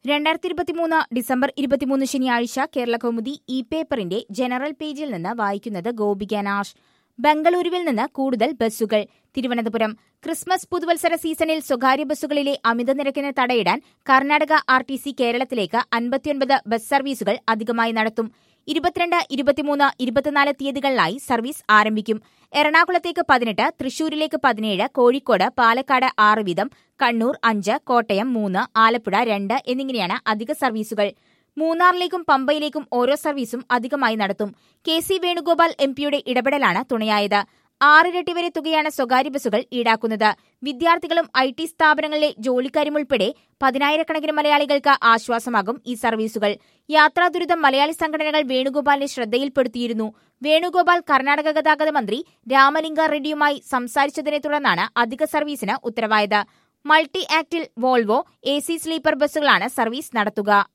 2023 December 23 ശനിയാഴ്ച Keralakaumudi E പേപ്പറിന്റെ general പേജിൽ നിന്ന് വായിക്കുന്നത് ഗോപിക നാഷ്. ബംഗളൂരുവിൽ നിന്ന് കൂടുതൽ ബസ്സുകൾ. തിരുവനന്തപുരം. ക്രിസ്മസ് പുതുവത്സര സീസണിൽ സ്വകാര്യ ബസ്സുകളിലെ അമിത നിരക്കിന് തടയിടാൻ കർണാടക ആർടിസി കേരളത്തിലേക്ക് 59 ബസ് സർവീസുകൾ അധികമായി നടത്തും. 22, 23, 24 തീയതികളിലായി സർവീസ് ആരംഭിക്കും. എറണാകുളത്തേക്ക് 18, തൃശൂരിലേക്ക് 17, കോഴിക്കോട്, പാലക്കാട് 6 വീതം, കണ്ണൂർ 5, കോട്ടയം 3, ആലപ്പുഴ 2 എന്നിങ്ങനെയാണ് അധിക സർവീസുകൾ. മൂന്നാറിലേക്കും പമ്പയിലേക്കും ഓരോ സർവീസും അധികമായി നടത്തും. കെ.സി. വേണുഗോപാൽ എം.പിയുടെ ഇടപെടലാണ് തുണയായത്. 6 ഇരട്ടി വരെ തുകയാണ് സ്വകാര്യ ബസ്സുകൾ ഈടാക്കുന്നത്. വിദ്യാർത്ഥികളും ഐ.ടി. സ്ഥാപനങ്ങളിലെ ജോലിക്കാരുമുൾപ്പെടെ 10,000-കണക്കിന് മലയാളികൾക്ക് ആശ്വാസമാകും ഈ സർവീസുകൾ. യാത്രാ ദുരിതം മലയാളി സംഘടനകൾ വേണുഗോപാലിന്റെ ശ്രദ്ധയിൽപ്പെടുത്തിയിരുന്നു. വേണുഗോപാൽ കർണാടക ഗതാഗത മന്ത്രി രാമലിംഗ റെഡ്ഡിയുമായി സംസാരിച്ചതിനെ തുടർന്നാണ് അധിക സർവീസിന് ഉത്തരവായത്. Multi axle Volvo AC. Sleeper ബസ്സുകളാണ് സർവീസ് നടത്തുക.